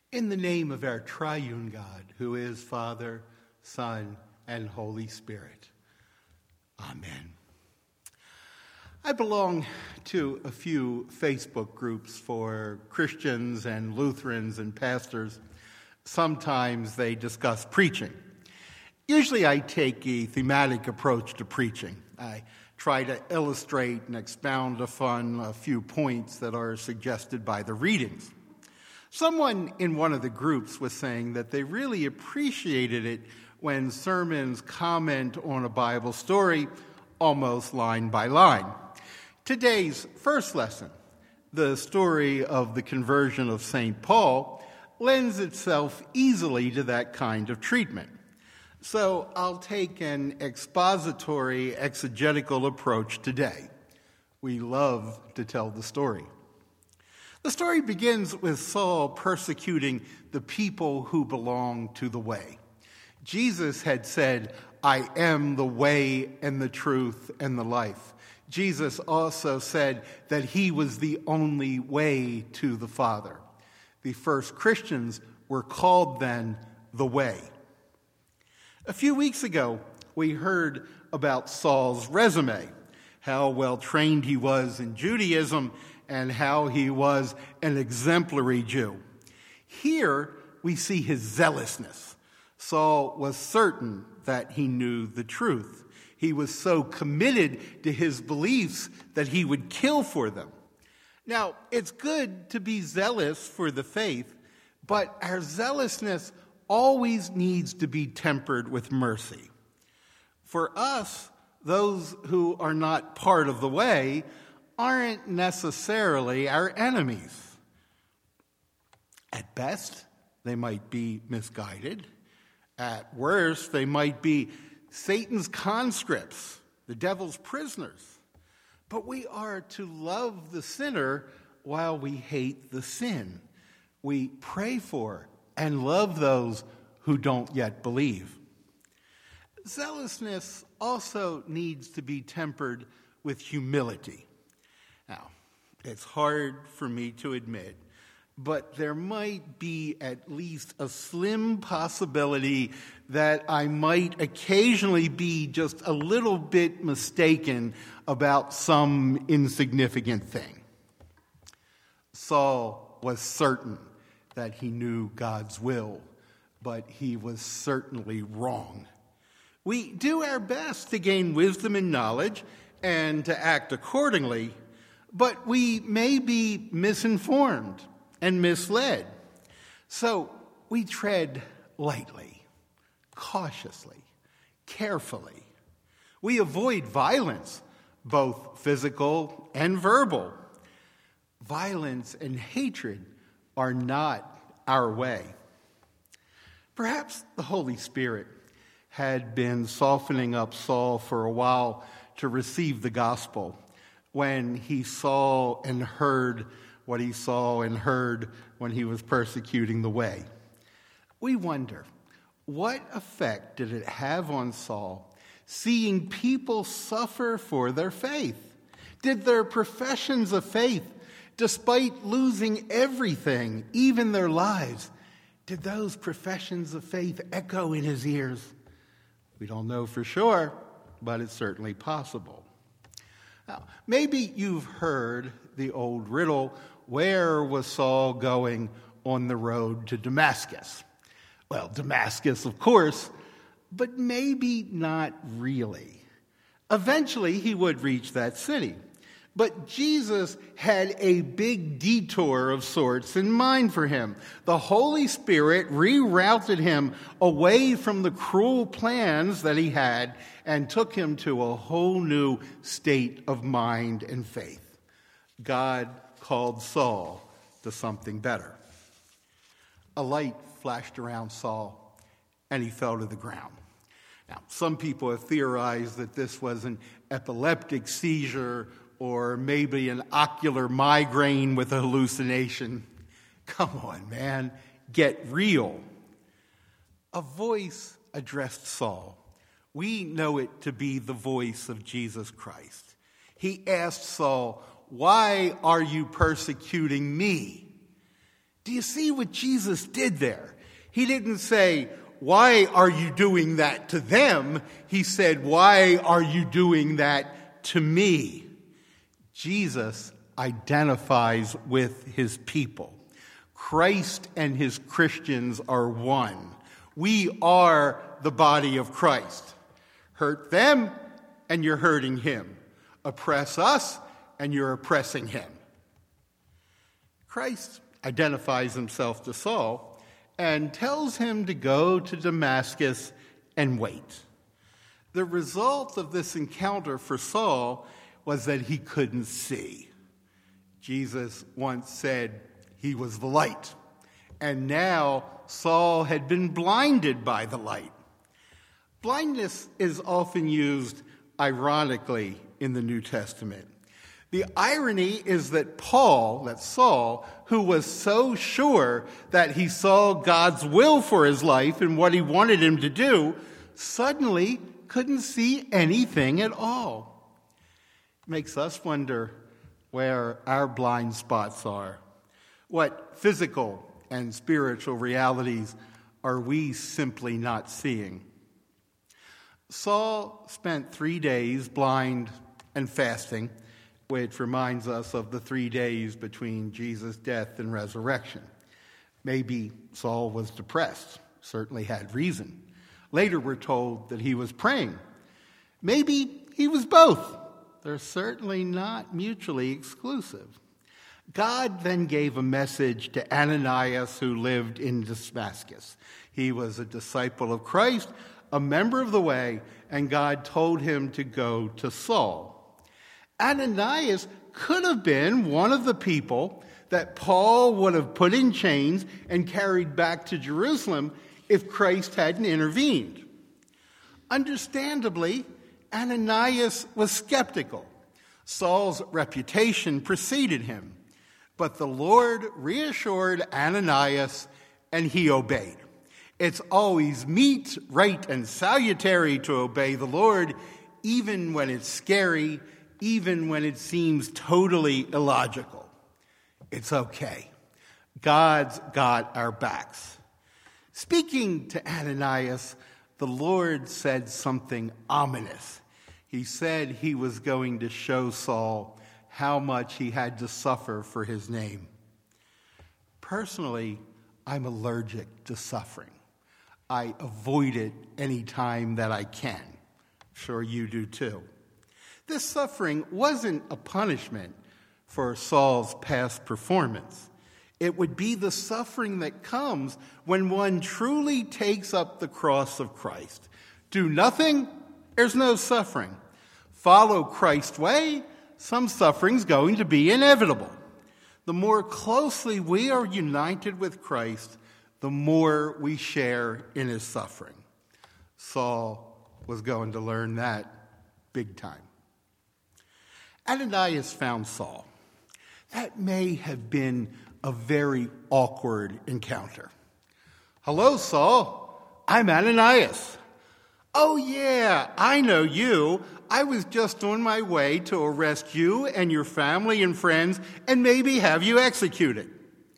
In the name of our triune God, who is Father, Son, and Holy Spirit. Amen. I belong to a few Facebook groups for Christians and Lutherans and pastors. Sometimes they discuss preaching. Usually I take a thematic approach to preaching. I try to illustrate and expound upon a few points that are suggested by the readings. Someone in one of the groups was saying that they really appreciated it when sermons comment on a Bible story almost line by line. Today's first lesson, the story of the conversion of St. Paul, lends itself easily to that kind of treatment. So I'll take an expository exegetical approach today. We love to tell the story. The story begins with Saul persecuting the people who belong to the way. Jesus had said, "I am the way and the truth and the life." Jesus also said that he was the only way to the Father. The first Christians were called then the way. A few weeks ago, we heard about Saul's resume, how well trained he was in Judaism, and how he was an exemplary Jew. Here we see his zealousness. Saul was certain that he knew the truth. He was so committed to his beliefs that he would kill for them. Now, it's good to be zealous for the faith, but our zealousness always needs to be tempered with mercy. For us, those who are not part of the way aren't necessarily our enemies. At best, they might be misguided. At worst, they might be Satan's conscripts, the devil's prisoners. But we are to love the sinner while we hate the sin. We pray for and love those who don't yet believe. Zealousness also needs to be tempered with humility. Now, it's hard for me to admit, but there might be at least a slim possibility that I might occasionally be just a little bit mistaken about some insignificant thing. Saul was certain that he knew God's will, but he was certainly wrong. We do our best to gain wisdom and knowledge and to act accordingly, but we may be misinformed and misled. So we tread lightly, cautiously, carefully. We avoid violence, both physical and verbal. Violence and hatred are not our way. Perhaps the Holy Spirit had been softening up Saul for a while to receive the gospel when he saw and heard what he saw and heard when he was persecuting the way. We wonder, what effect did it have on Saul seeing people suffer for their faith? Did their professions of faith, despite losing everything, even their lives, did those professions of faith echo in his ears? We don't know for sure, but it's certainly possible. Now, maybe you've heard the old riddle, where was Saul going on the road to Damascus? Well, Damascus, of course, but maybe not really. Eventually, he would reach that city. But Jesus had a big detour of sorts in mind for him. The Holy Spirit rerouted him away from the cruel plans that he had and took him to a whole new state of mind and faith. God called Saul to something better. A light flashed around Saul, and he fell to the ground. Now, some people have theorized that this was an epileptic seizure or maybe an ocular migraine with a hallucination. Come on, man, get real. A voice addressed Saul. We know it to be the voice of Jesus Christ. He asked Saul, "Why are you persecuting me?" Do you see what Jesus did there? He didn't say, why are you doing that to them? He said, why are you doing that to me? Jesus identifies with his people. Christ and his Christians are one. We are the body of Christ. Hurt them, and you're hurting him. Oppress us, and you're oppressing him. Christ identifies himself to Saul and tells him to go to Damascus and wait. The result of this encounter for Saul was that he couldn't see. Jesus once said he was the light, and now Saul had been blinded by the light. Blindness is often used ironically in the New Testament. The irony is that Saul, who was so sure that he saw God's will for his life and what he wanted him to do, suddenly couldn't see anything at all. It makes us wonder where our blind spots are. What physical and spiritual realities are we simply not seeing? Saul spent 3 days blind and fasting, which reminds us of the 3 days between Jesus' death and resurrection. Maybe Saul was depressed, certainly had reason. Later we're told that he was praying. Maybe he was both. They're certainly not mutually exclusive. God then gave a message to Ananias, who lived in Damascus. He was a disciple of Christ, a member of the way, and God told him to go to Saul. Ananias could have been one of the people that Paul would have put in chains and carried back to Jerusalem if Christ hadn't intervened. Understandably, Ananias was skeptical. Saul's reputation preceded him, but the Lord reassured Ananias, and he obeyed. It's always meet, right, and salutary to obey the Lord, even when it's scary, even when it seems totally illogical. It's okay. God's got our backs. Speaking to Ananias, the Lord said something ominous. He said he was going to show Saul how much he had to suffer for his name. Personally, I'm allergic to suffering. I avoid it any time that I can. Sure you do too. This suffering wasn't a punishment for Saul's past performance. It would be the suffering that comes when one truly takes up the cross of Christ. Do nothing, there's no suffering. Follow Christ's way, some suffering's going to be inevitable. The more closely we are united with Christ, the more we share in his suffering. Saul was going to learn that big time. Ananias found Saul. That may have been a very awkward encounter. Hello, Saul. I'm Ananias. Oh, yeah, I know you. I was just on my way to arrest you and your family and friends and maybe have you executed.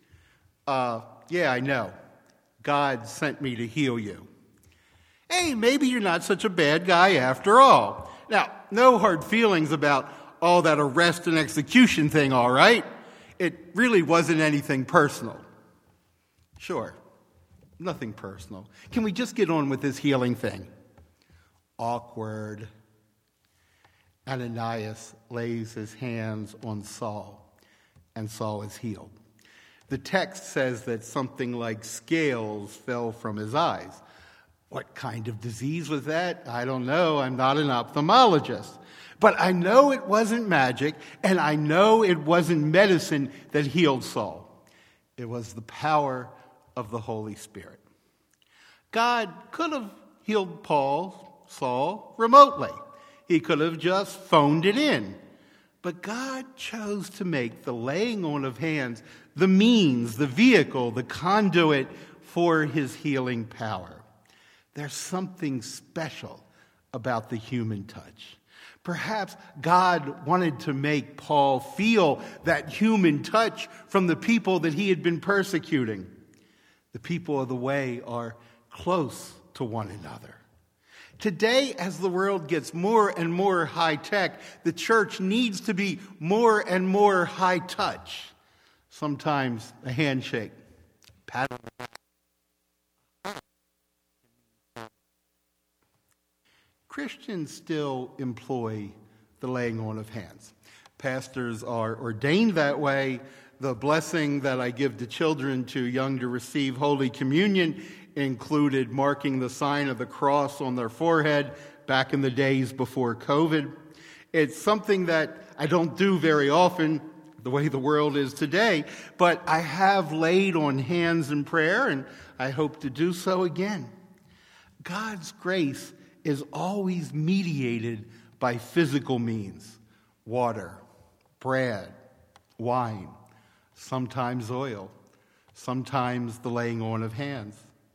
Yeah, I know. God sent me to heal you. Hey, maybe you're not such a bad guy after all. Now, no hard feelings about all that arrest and execution thing, all right? It really wasn't anything personal. Sure, nothing personal. Can we just get on with this healing thing? Awkward. Ananias lays his hands on Saul, and Saul is healed. The text says that something like scales fell from his eyes. What kind of disease was that? I don't know. I'm not an ophthalmologist. But I know it wasn't magic, and I know it wasn't medicine that healed Saul. It was the power of the Holy Spirit. God could have healed Saul remotely. He could have just phoned it in. But God chose to make the laying on of hands the means, the vehicle, the conduit for his healing power. There's something special about the human touch. Perhaps God wanted to make Paul feel that human touch from the people that he had been persecuting. The people of the way are close to one another. Today, as the world gets more and more high-tech, the church needs to be more and more high-touch. Sometimes a handshake, pat on the back. Christians still employ the laying on of hands. Pastors are ordained that way. The blessing that I give to children too young to receive Holy Communion included marking the sign of the cross on their forehead back in the days before COVID. It's something that I don't do very often, the way the world is today, but I have laid on hands in prayer, and I hope to do so again. God's grace is always mediated by physical means: water, bread, wine, sometimes oil, sometimes the laying on of hands.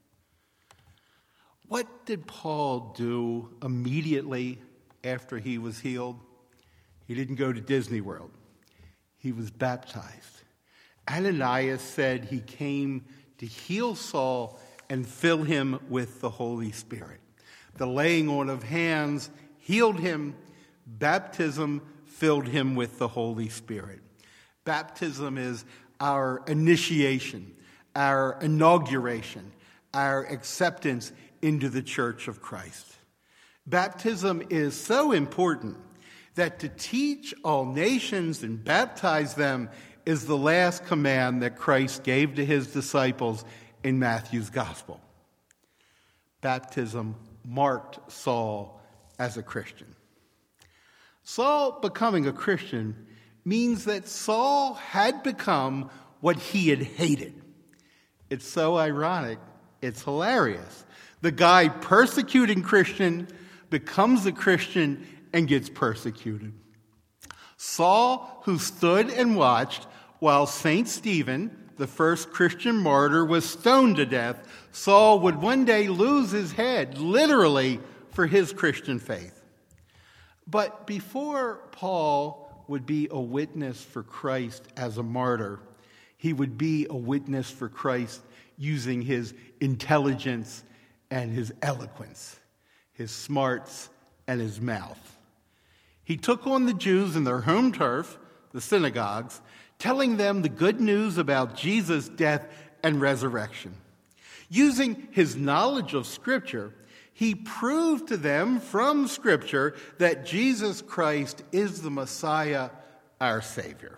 What did Paul do immediately after he was healed? He didn't go to Disney World. He was baptized. Ananias said he came to heal Saul and fill him with the Holy Spirit. The laying on of hands healed him. Baptism filled him with the Holy Spirit. Baptism is our initiation, our inauguration, our acceptance into the Church of Christ. Baptism is so important that to teach all nations and baptize them is the last command that Christ gave to his disciples in Matthew's Gospel. Baptism marked Saul as a Christian. Saul becoming a Christian means that Saul had become what he had hated. It's so ironic, it's hilarious. The guy persecuting Christian becomes a Christian and gets persecuted. Saul, who stood and watched while St. Stephen, the first Christian martyr, was stoned to death, Saul would one day lose his head, literally, for his Christian faith. But before Paul would be a witness for Christ as a martyr, he would be a witness for Christ using his intelligence and his eloquence, his smarts and his mouth. He took on the Jews in their home turf, the synagogues, telling them the good news about Jesus' death and resurrection. Using his knowledge of Scripture, he proved to them from Scripture that Jesus Christ is the Messiah, our Savior.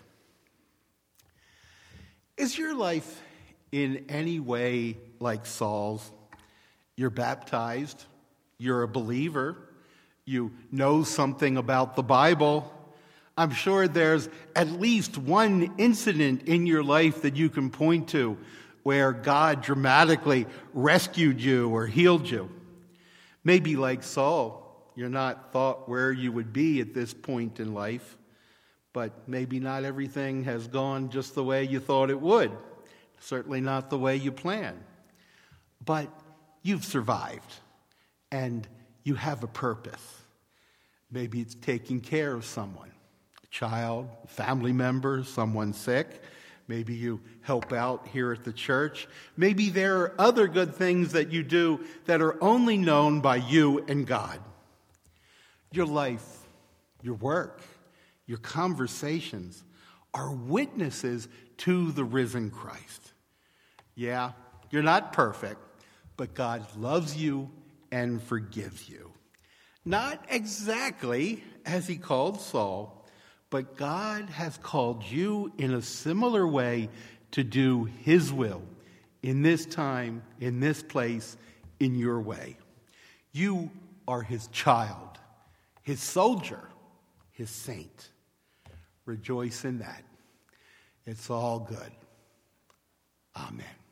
Is your life in any way like Saul's? You're baptized, you're a believer, you know something about the Bible. I'm sure there's at least one incident in your life that you can point to where God dramatically rescued you or healed you. Maybe like Saul, you're not thought where you would be at this point in life, but maybe not everything has gone just the way you thought it would. Certainly not the way you planned. But you've survived, and you have a purpose. Maybe it's taking care of someone, a child, a family member, someone sick. Maybe you help out here at the church. Maybe there are other good things that you do that are only known by you and God. Your life, your work, your conversations are witnesses to the risen Christ. Yeah, you're not perfect, but God loves you and forgives you. Not exactly as he called Saul, but God has called you in a similar way to do his will in this time, in this place, in your way. You are his child, his soldier, his saint. Rejoice in that. It's all good. Amen.